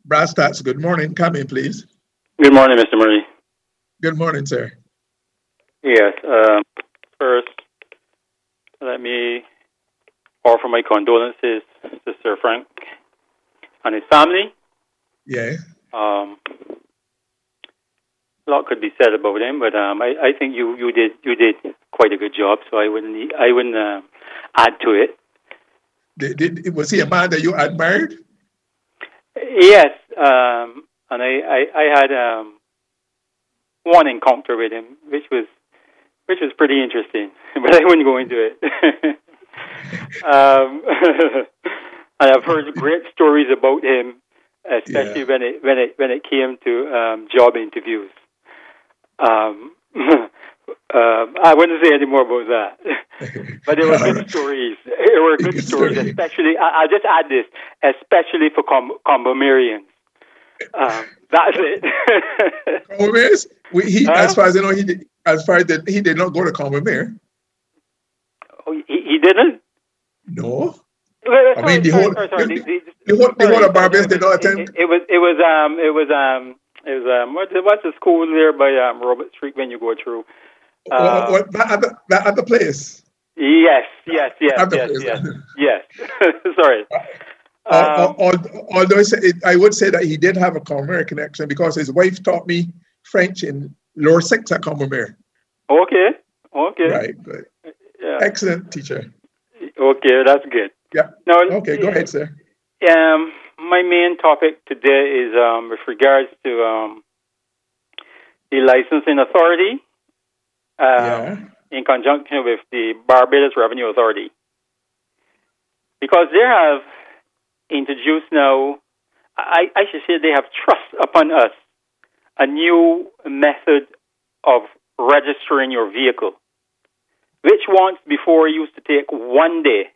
Brass Stats, good morning. Come in, please. Good morning, Mr. Murray. Good morning, sir. Yes. First, let me offer my condolences to Sir Frank and his family. Yeah. A lot could be said about him, but I think you did quite a good job. So I wouldn't add to it. Was he a man that you admired? Yes. And I had one encounter with him, which was pretty interesting, but I wouldn't go into it. And I've heard great stories about him, especially when it came to job interviews. I wouldn't say any more about that, but there were good stories. There were good stories, especially. I'll just add this, especially for Combomerians. That's it. Combomerians? As far as I know, he did not go to Combomere. Oh, he didn't? No. I mean, the whole of Barbados did not attend. It was what's the school there by Robert Street when you go through? That other place. Yes. Sorry. Although I would say that he did have a Combomere connection because his wife taught me French in lower six at Combomere. Okay. Right, good. Yeah. Excellent teacher. Okay, that's good. Yeah. Now, okay, go ahead, sir. My main topic today is with regards to the licensing authority in conjunction with the Barbados Revenue Authority. Because they have introduced now, I should say they have thrust upon us a new method of registering your vehicle, which once before used to take 1 day,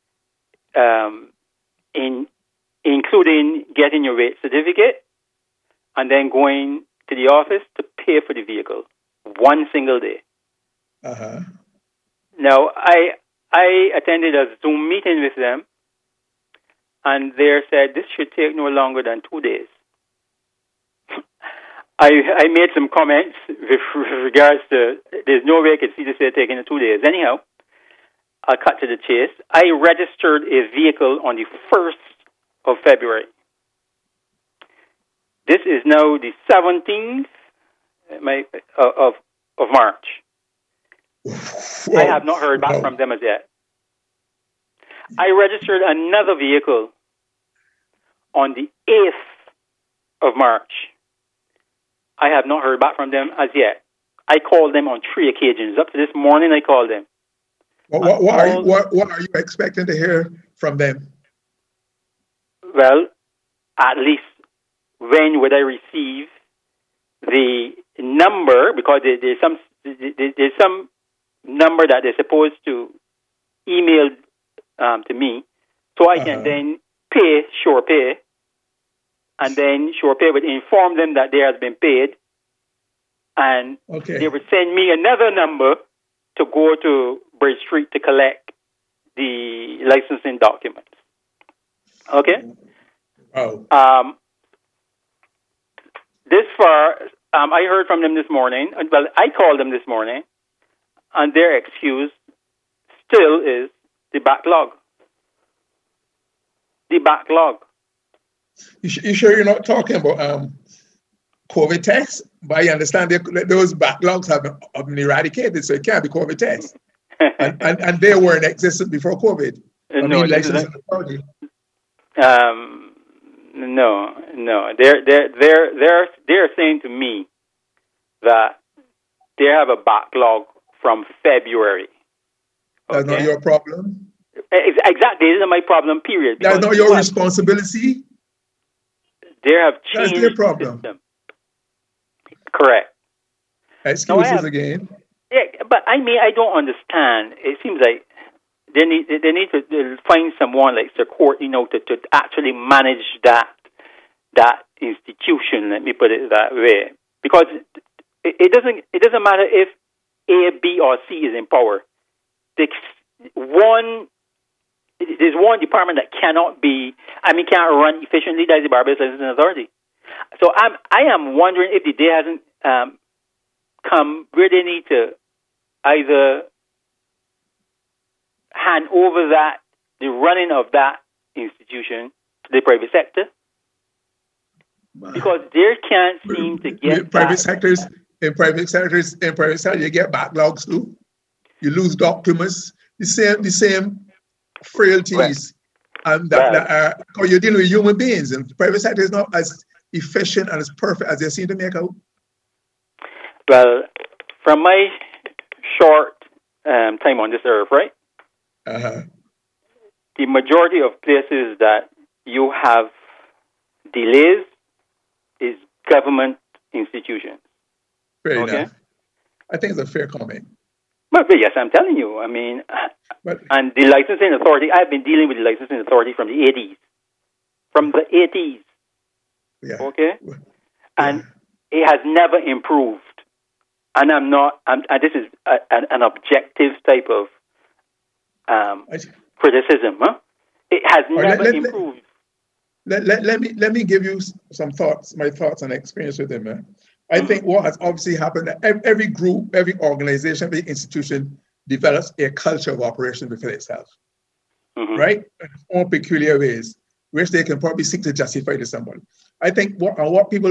including getting your weight certificate and then going to the office to pay for the vehicle. 1 single day. Uh-huh. Now, I attended a Zoom meeting with them, and they said this should take no longer than 2 days. I made some comments with regards to there's no way I could see this taking 2 days. Anyhow, I'll cut to the chase. I registered a vehicle on the 1st of February. This is now the 17th of March. Whoa. I have not heard back from them as yet. I registered another vehicle on the 8th of March. I have not heard back from them as yet. I called them on 3 occasions. Up to this morning, I called them. What are you expecting to hear from them? Well, at least when would I receive the number? Because there's some number that they're supposed to email to me, so I can then pay SurePay, and then SurePay would inform them that they has been paid, and they would send me another number to go to Bridge Street to collect the licensing documents. Okay? Oh. This far, I heard from them this morning. Well, I called them this morning, and their excuse still is the backlog. The backlog. You sure you're not talking about COVID tests? But I understand those backlogs have been eradicated, so it can't be COVID tests. and they were in existence before COVID. No. They're saying to me that they have a backlog from February. That's not your problem? Exactly. This is my problem, period. That's not your responsibility? They have changed That's their problem. The system. Correct. Excuses again. Yeah, but I don't understand. It seems like they need to find someone like Sir Court, to actually manage that institution. Let me put it that way, because it doesn't matter if A, B, or C is in power. One there's one department that can't run efficiently. That's the Barbados Licensing Authority. So I am wondering if the day hasn't come where they need to either hand over the running of that institution to the private sector, because they can't seem to get in private sector, you get backlogs too. You lose documents, the same frailties, and because you're dealing with human beings, and the private sector is not as efficient and as perfect as they seem to make out. Well, from my short time on this earth, right? The majority of places that you have delays is government institutions. Fair enough. I think it's a fair comment. But yes, I'm telling you. I mean, and the licensing authority, I've been dealing with the licensing authority from the 80s. From the 80s. Yeah. Okay? And it has never improved. And this is an objective type of criticism. Huh? It has never improved. Let me give you some thoughts, my thoughts and experience with them. I think what has obviously happened, every group, every organization, every institution develops a culture of operation within itself, right? In all peculiar ways, which they can probably seek to justify to somebody. I think people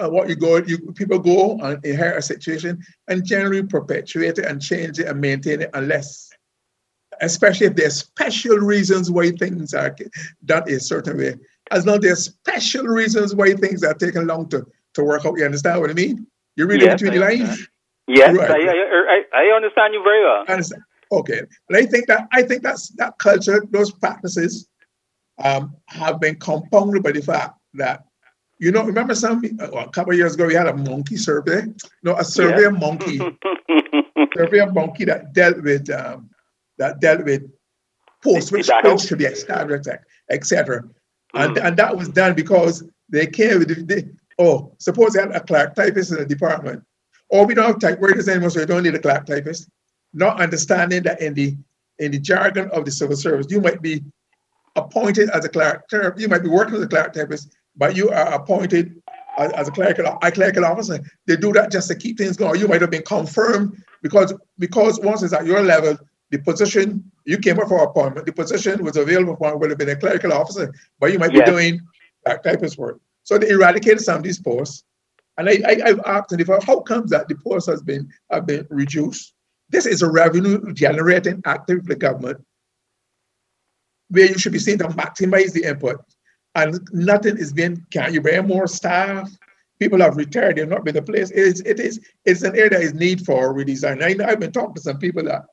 go and inherit a situation and generally perpetuate it and change it and maintain it especially if there's special reasons why things are done a certain way. As long as there's special reasons why things are taking long to work out, you understand what I mean? You read it between the lines? Yes, right. I understand you very well. Okay. And I think that culture, those practices have been compounded by the fact that, remember a couple of years ago, we had a monkey survey? A survey of monkey. Survey of monkey that dealt with posts which should be established, etc. And that was done because they came with suppose they had a clerk typist in the department. Or we don't have typewriters anymore, so you don't need a clerk typist. Not understanding that in the jargon of the civil service, you might be appointed as a clerk, you might be working as a clerk typist, but you are appointed as a clerical officer. They do that just to keep things going. You might have been confirmed because once it's at your level, the position you came up for appointment, the position was available for would have been a clerical officer, but you might be doing clerk typist work. So they eradicated some of these posts. And I've asked them, how comes that the posts have been reduced? This is a revenue generating activity for the government where you should be seen to maximize the input. And nothing is being, can you bring more staff? People have retired, they've not been the place. It's an area that is need for redesign. I've been talking to some people at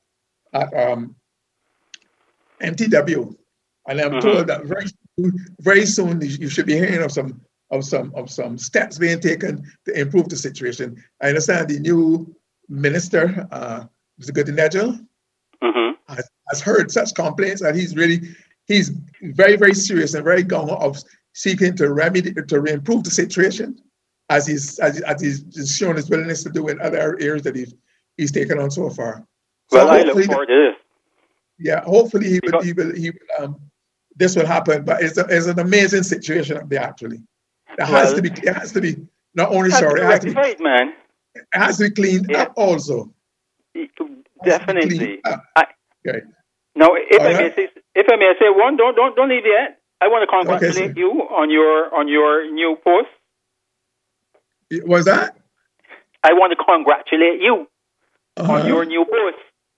MTW, and I'm told that very soon you should be hearing of some steps being taken to improve the situation. I understand the new minister, Mr. Goodinegel, has heard such complaints, and he's very, very serious and very gung of seeking to improve the situation, as he's shown his willingness to do in other areas that he's taken on so far. Well, I look forward to this. Yeah, hopefully he will. This will happen, but it's an amazing situation up there. Actually, it has to be not only sorry. It has to be cleaned up also. Definitely. Okay. Now, if I may say one, don't leave yet. I want to congratulate you on your new post. What's that? I want to congratulate you on your new post.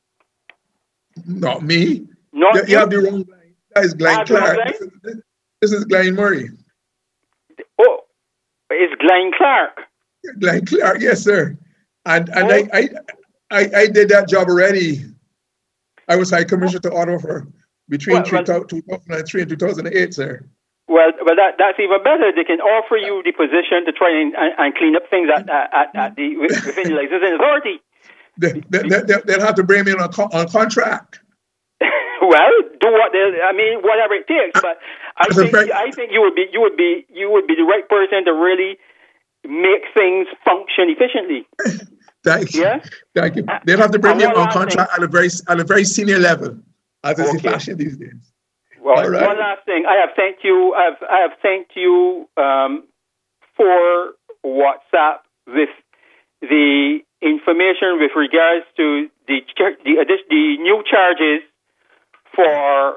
Not me. Not you have the wrong line. That is Glenn Clark. This is Glenn Murray. Oh, it's Glenn Clark. Glenn Clark, yes, sir. And I did that job already. I was High Commissioner to Ottawa for between 2003 and 2008, sir. Well, that's even better. They can offer you the position to try and clean up things within the licensing authority. They'll have to bring me on contract. Well, whatever it takes. But I think you would be the right person to really make things function efficiently. Thank you. Yeah? Thank you. They'll have to bring me on contract at a very senior level, as is the fashion these days. Well, right. One last thing. I have thanked you. I have thanked you for WhatsApp with the information with regards to the new charges for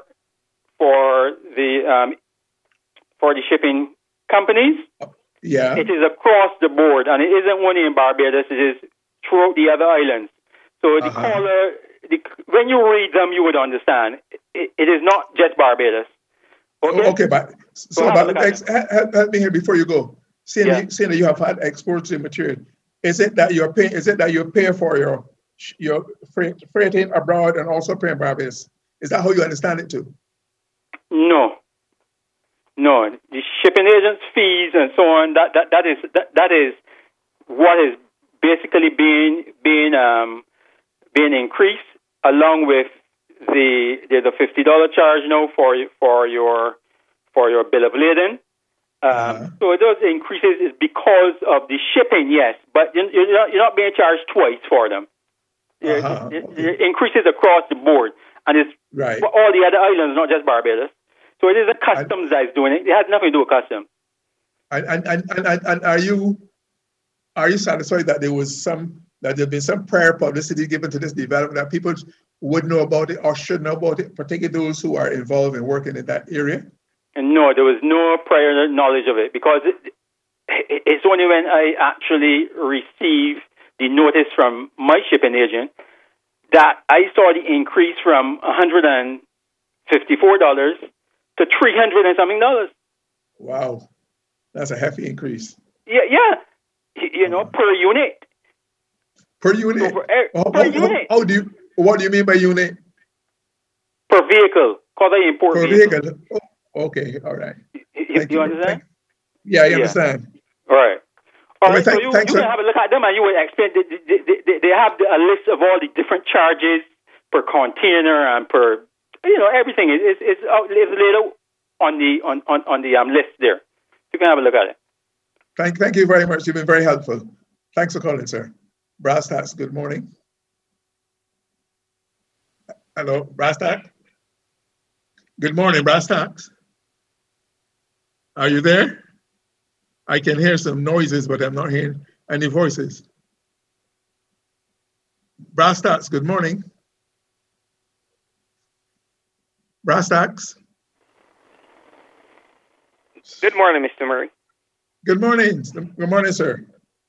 the shipping companies. Yeah. It is across the board, and it isn't only in Barbados. It is throughout the other islands. So the caller, when you read them, you would understand. It is not just Barbados. Okay, but help me here before you go. Seeing that you have had exports in material, is it that you're paying? Is it that you pay for your freighting abroad and also paying Barbados? Is that how you understand it too? No. The shipping agents' fees and so on. That is what is basically being increased, along with there's a $50 charge now for your bill of lading. So those increases is because of the shipping, yes, but you're not being charged twice for them. It increases across the board, and it's for all the other islands, not just Barbados. So it is a customs that's doing it. It has nothing to do with customs. And are you satisfied that there've been some prior publicity given to this development that people would know about it or should know about it, particularly those who are involved in working in that area? And no, there was no prior knowledge of it, because it's only when I actually received the notice from my shipping agent that I saw the increase from $154 to $300 and something. Wow, that's a hefty increase. Yeah. Per unit. Per unit. So per unit. What do you mean by unit? Per vehicle, because I import vehicle. Oh, okay, all right. You understand? Yeah, I understand. All right. So you can have a look at them, and you will explain. They have a list of all the different charges per container and per, everything is laid out on the list there. You can have a look at it. Thank you very much. You've been very helpful. Thanks for calling, sir. Brass Tacks, good morning. Hello, Brass Tacks. Good morning, Brass Tacks. Are you there? I can hear some noises, but I'm not hearing any voices. Brass Tacks, good morning. Brass Tacks. Good morning, Mr. Murray. Good morning. Good morning, sir.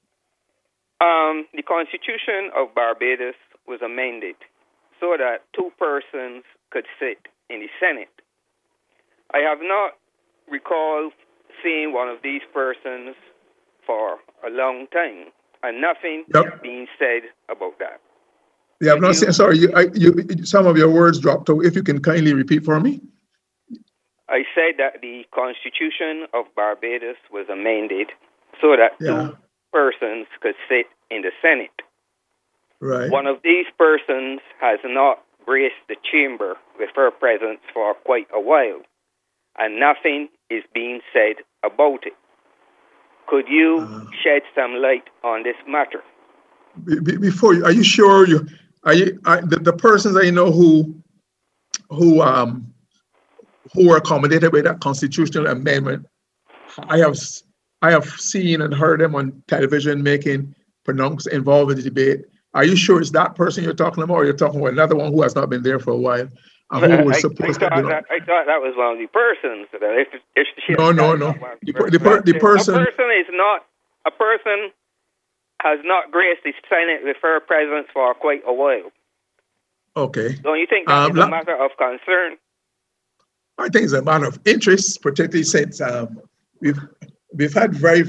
The Constitution of Barbados was amended so that two persons could sit in the Senate. I have not recalled seeing one of these persons for a long time, and nothing is being said about that. Yeah, I'm not saying, sorry, some of your words dropped. So if you can kindly repeat for me. I said that the Constitution of Barbados was amended so that two persons could sit in the Senate. Right. One of these persons has not graced the chamber with her presence for quite a while, and nothing is being said about it. Could you shed some light on this matter? Before you, are you sure the persons I know who were accommodated by that constitutional amendment, I have seen and heard them on television involved in the debate. Are you sure it's that person you're talking about, or you're talking about another one who has not been there for a while? I thought that was one of the persons. No. The person. A person has not graced the Senate with her presence for quite a while. Okay. Don't you think that is a matter of concern? I think it's a matter of interest, particularly since we've had very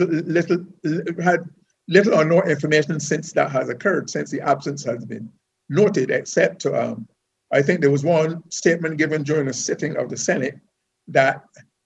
little or no information since that has occurred, since the absence has been noted, except I think there was one statement given during a sitting of the Senate that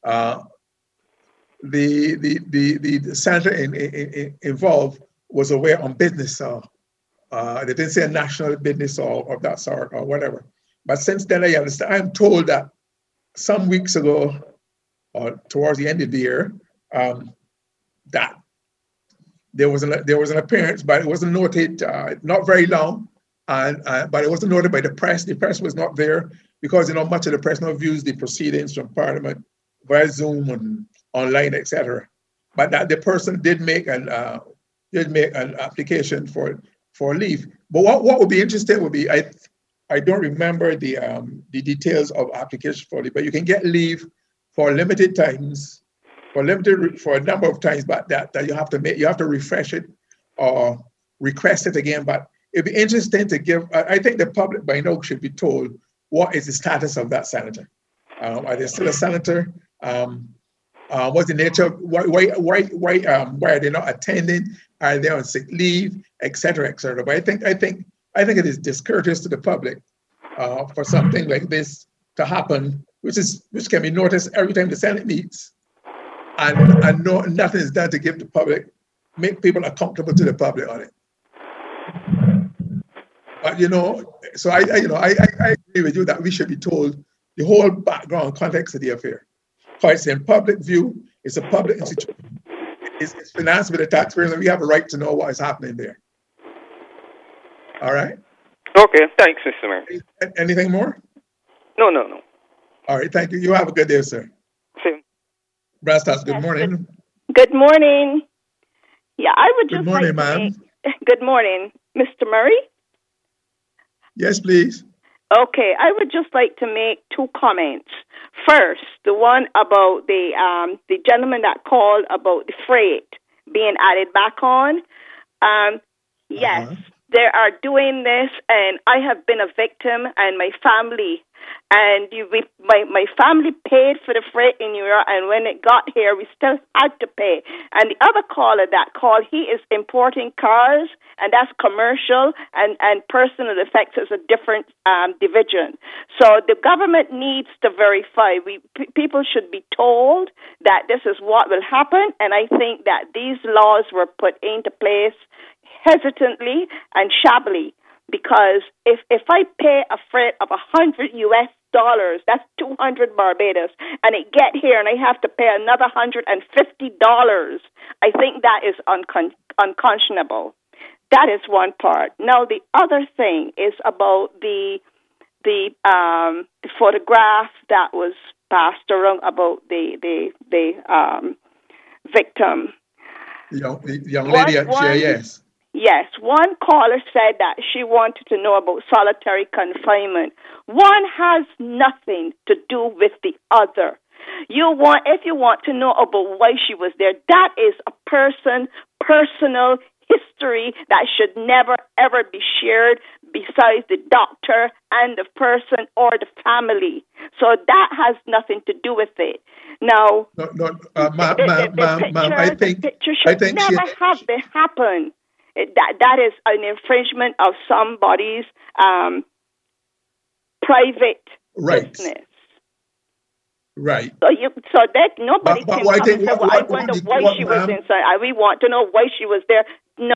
the senator involved was aware on business. They didn't say a national business or of that sort or whatever. But since then, I understand. I'm told that some weeks ago, or towards the end of the year, that there was an appearance, but it wasn't noted. Not very long. But it wasn't noted by the press. The press was not there because much of the press now views the proceedings from Parliament via Zoom and online, etc. But that the person did make an application for leave. But what would be interesting would be I don't remember the details of application for leave, but you can get leave for limited times, for a number of times, but that you have to refresh it or request it again. But it'd be interesting to give. I think the public by now should be told what is the status of that senator. Are they still a senator? What's the nature? Why are they not attending? Are they on sick leave, et cetera, et cetera? But I think it is discourteous to the public for something like this to happen, which can be noticed every time the Senate meets, and nothing is done to give the public, make people accountable to the public on it. But so I agree with you that we should be told the whole background context of the affair. Because it's in public view, it's a public institution, it's financed by the taxpayers, and we have a right to know what is happening there. All right? Okay, thanks, Mr. Murray. Anything more? No. All right, thank you. You have a good day, sir. Same. Brastas, good morning. Good morning. Yeah, I would just Good morning, ma'am. Good morning, Mr. Murray. Yes, please. Okay, I would just like to make two comments. First, the one about the gentleman that called about the freight being added back on. Yes, they are doing this, and I have been a victim, and my family. And my family paid for the freight in New York, and when it got here, we still had to pay. And the other caller that called, he is importing cars, and that's commercial, and personal effects is a different division. So the government needs to verify. People should be told that this is what will happen, and I think that these laws were put into place hesitantly and shabbily. Because if I pay a freight of $100 US, that's 200 Barbados, and it get here and I have to pay another $150, I think that is unconscionable. That is one part. Now the other thing is about the photograph that was passed around about the victim. The young lady at GIS. Yes, one caller said that she wanted to know about solitary confinement. One has nothing to do with the other. If you want to know about why she was there, that is a personal history that should never, ever be shared besides the doctor and the person or the family. So that has nothing to do with it. Now, ma'am, I think the picture should never have to happen. That is an infringement of somebody's private business. Right. So that nobody can come and say, I wonder why she was inside. We want to know why she was there. No.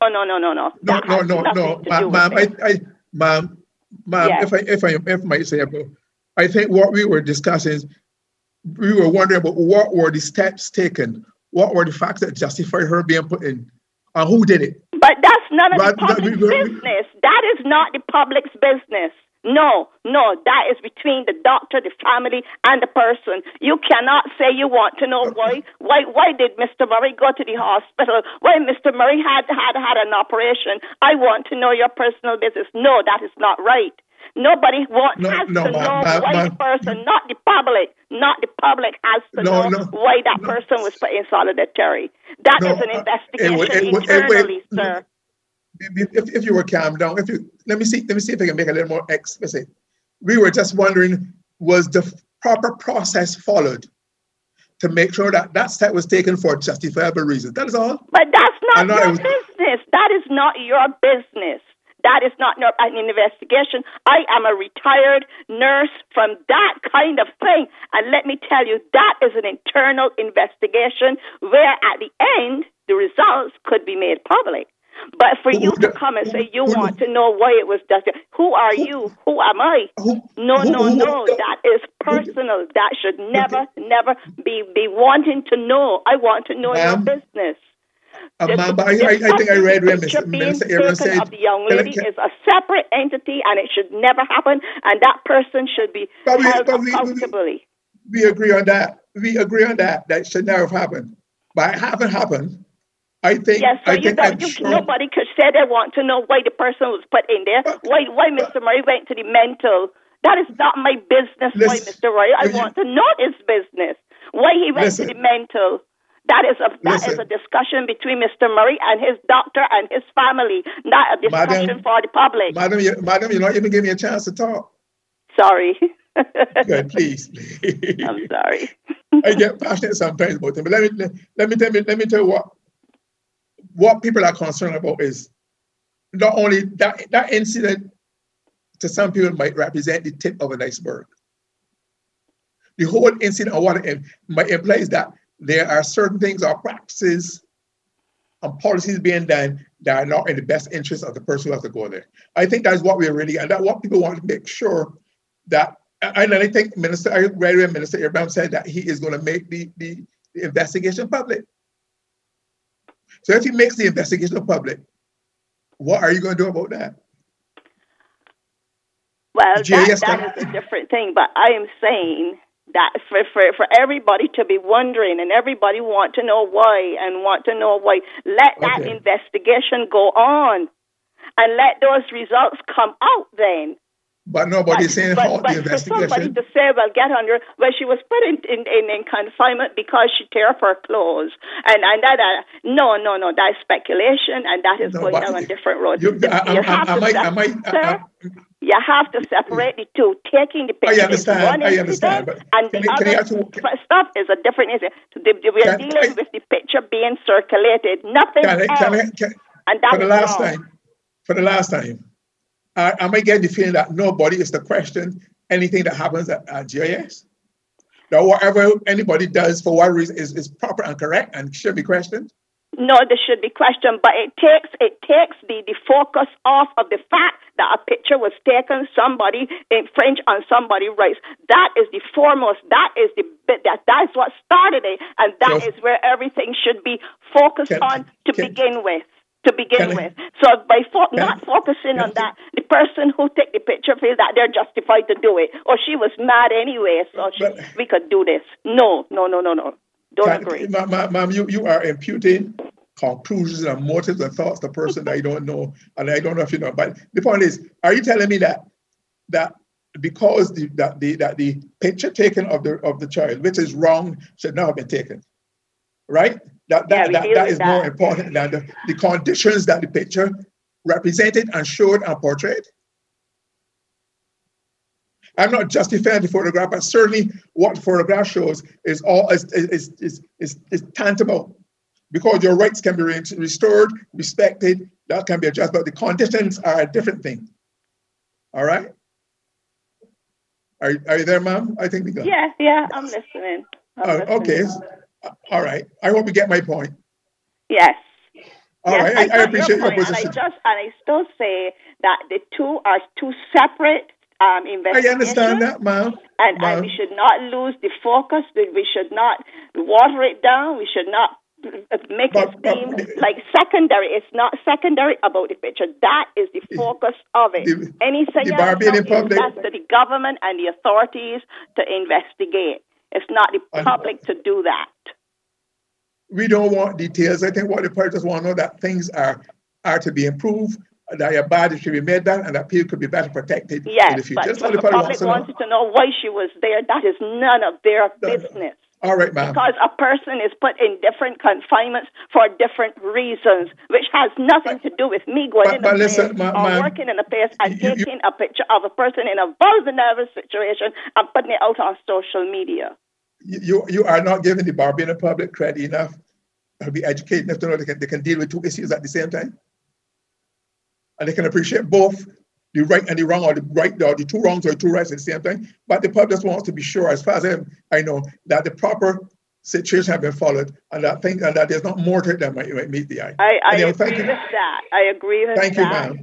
Ma'am, if I might say, I think what we were discussing is we were wondering about what were the steps taken, what were the facts that justified her being put in, and who did it. But that's none of the public's business. That is not the public's business. No, that is between the doctor, the family, and the person. You cannot say you want to know why. Why did Mr. Murray go to the hospital? Why Mr. Murray had an operation? I want to know your personal business. No, that is not right. Nobody has to know why the person, not the public. Not the public has to know why that person was put in solitary. That is an investigation internally, sir. If you were calm down, let me see if I can make it a little more explicit. We were just wondering, was the proper process followed to make sure that step was taken for justifiable reasons? That is all. But that's not your business. That is not your business. That is not an investigation. I am a retired nurse from that kind of thing. And let me tell you, that is an internal investigation where at the end, the results could be made public. But for you to come and say you want to know why it was done, who are you? Who am I? No. That is personal. That should never be wanting to know. I want to know your business. Ma'am, but I think I read where Minister Aaron said of the young lady is a separate entity, and it should never happen, and that person should be held accountably. We agree on that. We agree on that. That should never have happened. But it haven't happened. I think. Yes, so nobody could say they want to know why the person was put in there. Why Mr. Murray went to the mental. That is not my business. Why Mr. Murray? I want to know his business. Why he went to the mental. That is a discussion between Mr. Murray and his doctor and his family, not a discussion for the public. Madam, you're not even giving me a chance to talk. Sorry. Good, please. I'm sorry. I get passionate sometimes about it, but let me tell you what people are concerned about is not only that incident to some people might represent the tip of an iceberg. The whole incident of what it might imply is that there are certain things or practices and policies being done that are not in the best interest of the person who has to go there. I think that's what we're really, and that's what people want to make sure that. And I think Minister Abraham said that he is going to make the investigation public. So if he makes the investigation public, what are you going to do about that? Well, that is a different thing, but I am saying that for everybody to be wondering and everybody want to know why, let that investigation go on and let those results come out then. But nobody's saying halt the investigation. For somebody to say, she was put in confinement because she tear up her clothes. And that, no, that's speculation, and that is going down a different road. You have to separate the two. Taking the picture is one incident, and the other stuff is a different incident. We are dealing with the picture being circulated, nothing else. And that's for the last time, am I getting the feeling that nobody is to question anything that happens at GIS? That whatever anybody does for what reason is proper and correct and should be questioned? No, there should be questioned, but it takes the focus off of the fact that a picture was taken, somebody infringed on somebody's rights. That is the foremost. That is that's what started it, and that is where everything should be focused on to begin with. So by not focusing on that, the person who took the picture feels that they're justified to do it, or she was mad anyway, so we could do this. No. Don't agree. Ma'am, you are imputing conclusions and motives and thoughts to a person that I don't know, and I don't know if you know. But the point is, are you telling me that because the picture taken of the child, which is wrong, should not have been taken, right? That is more important than the conditions that the picture represented and showed and portrayed? I'm not justifying the photograph, but certainly what the photograph shows is tantamount, because your rights can be restored, respected, that can be adjusted, but the conditions are a different thing. All right? Are you there, ma'am? I think we got. Yeah, I'm listening. Okay. All right. I hope you get my point. Yes. All right. I appreciate your position. And I still say that the two are two separate investigations. I understand that, ma'am. And we should not lose the focus. We should not water it down. We should not make it seem like secondary. It's not secondary about the picture. That is the focus of it. Anything else that's to the government and the authorities to investigate. It's not the public to do that. We don't want details. I think what the public just want to know that things are to be improved, that your body should be made better, and that people could be better protected in the future. Yes, but the public wanted to know why she was there. That is none of their business. All right, ma'am. Because a person is put in different confinements for different reasons, which has nothing to do with me going in a place or working in a place and taking a picture of a person in a vulnerable situation and putting it out on social media. You are not giving the Barbadian public credit enough to be educated enough to know they can deal with two issues at the same time. And they can appreciate both the right and the wrong, or the two wrongs or the two rights at the same time. But the public just wants to be sure, as far as I know, that the proper situation has been followed, and that there's not more to it than might meet the eye. I agree with that. I agree with that. Thank you, ma'am.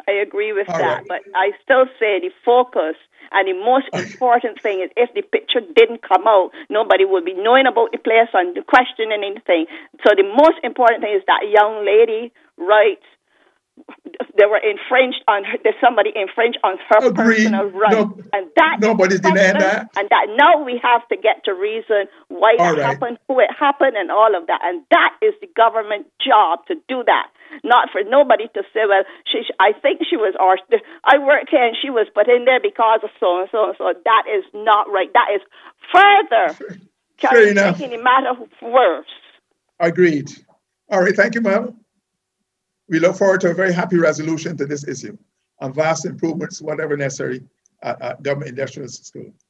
I agree with All that, right. but I still say the focus and the most important thing is if the picture didn't come out, nobody would be knowing about the place and questioning anything. So the most important thing is that young lady rights. They were infringed on her. Somebody infringed on her Agreed. personal rights, No, and that nobody's denying that. And that now we have to get to reason why All that right. happened, who it happened, and all of that. And that is the government job to do that. Not for nobody to say, well, I think she was, or I worked here and she was put in there because of so and so and so. That is not right. That is further Fair enough. making the matter worse. Agreed. All right. Thank you, ma'am. We look forward to a very happy resolution to this issue and vast improvements, whatever necessary, at Government Industrial School.